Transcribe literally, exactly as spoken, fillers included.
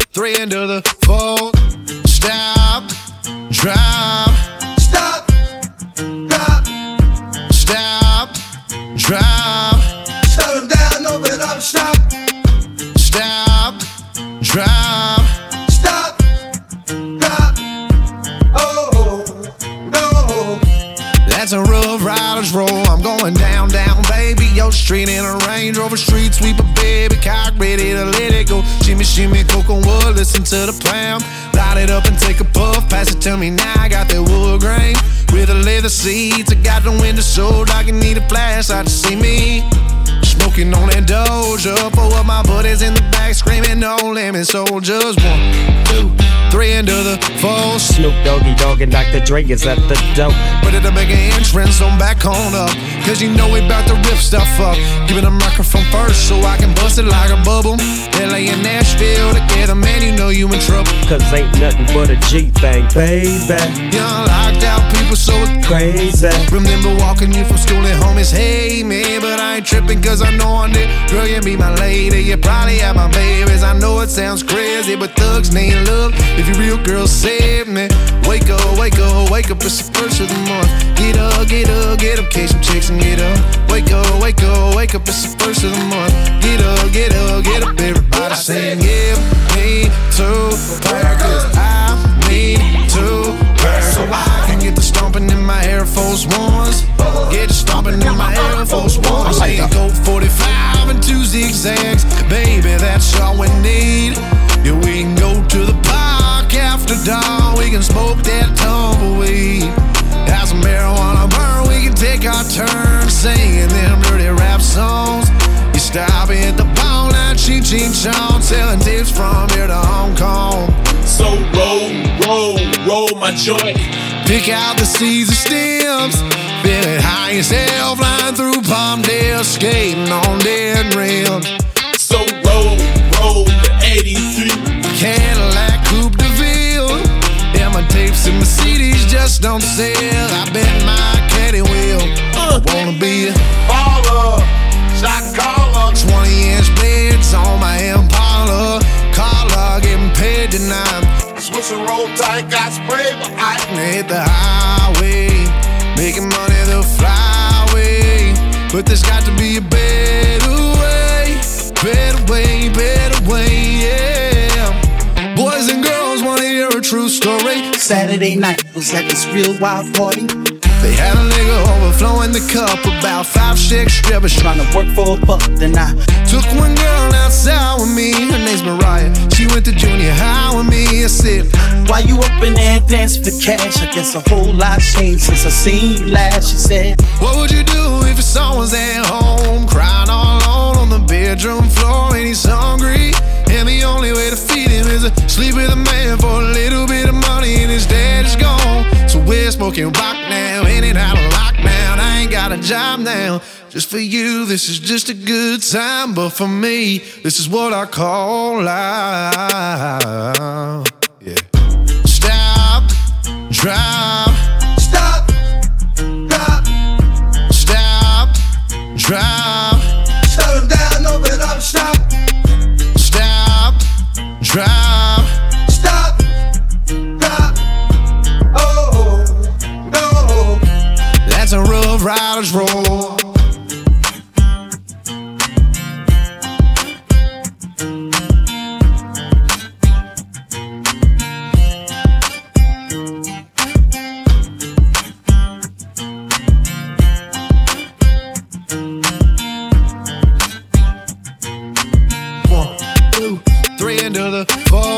three into the four. Stop, drop. Stop, drop. Stop, drop. Slow them down, open up, stop. Stop, drop. Stop, drop. Oh, no. That's a rough rider's roll. I'm going down, down, baby. Yo, street in a Range Rover, street sweeper, baby. Cock ready to let it go. Shimmy, shimmy, cocoa wood. Listen to the plan. Light it up and take a puff. Pass it to me now. I got that wood grain with the leather seats. I got the window so dark you need a flashlight to see me. Smoking on that Doja. Four of my buddies in the back screaming no limit soldiers. One, two, three into the four. Snoop Doggy Dogg and Doctor Dre is at the door. Ready to make an entrance on back on up. Cause you know we bout to rip stuff up. Give me the microphone first so I can bust it like a bubble. L A and Nashville together, man, you know you in trouble. Cause ain't nothing but a G thing, baby. Young locked out people so Crazy. Remember walking you from school and homies, hey man, but I ain't tripping cause I know on it. Girl, you be my lady, you probably have my babies. I know it sounds crazy, but thugs need love. If you real girl, save me. Wake up, wake up, wake up, it's the first of the month. Get up, get up, get up, catch some chicks and get up. Wake up, wake up, wake up, it's the first of the month. Get up, get up, get up, everybody saying, yeah, me too. Cause I need to work so I can get the stomping in my Air Force Ones. Get the stomping in my Air Force Ones. Saying go forty-five and two zigzags. Baby, that's all we need. Yeah, we can go to the park after dawn. We can smoke that tumbleweed. Have some marijuana burn. We can take our turn singing them dirty rap songs. You stop at the bar, now cheap, cheap chong, selling tips from here to Hong Kong. So roll, roll, roll my joint. Pick out the Caesar stems, feeling high as hell, flying through Palmdale, skating on dead rims. So roll, roll the eighty-three. Cadillac Coupe de Ville. Yeah, my tapes and my C Ds just don't sell. I bet my caddy will. I wanna be a baller, shot caller. twenty inch blades on my Impala. Carla getting paid tonight. Switch and roll tight, got spray, but I Hit the highway, making money the flyway. But there's got to be a better way, better way, better way, yeah. Boys and girls wanna hear a true story. Saturday night was at this real wild party. They had a nigga overflowing the cup, about five, six strippers Trying to work for a buck, then I took one girl outside with me. Her name's Mariah. She went to junior high with me. I said, why you up in there dancing for cash? I guess a whole lot changed since I seen you last. She said, what would you do if your son was at home, crying all alone on the bedroom floor and he's hungry? And the only way to feed him is to sleep with a man for a little bit of money and his dad is gone. So we're smoking rock now, in and out of lockdown. I ain't got a job now. Just for you, this is just a good time. But for me, this is what I call life. Yeah. Stop, drop. stop, drop. Stop, drop. Slow them down, open up, stop. Stop, drop. Stop, drop. Oh, no. That's a rough rider's roll. One, two, three into the four.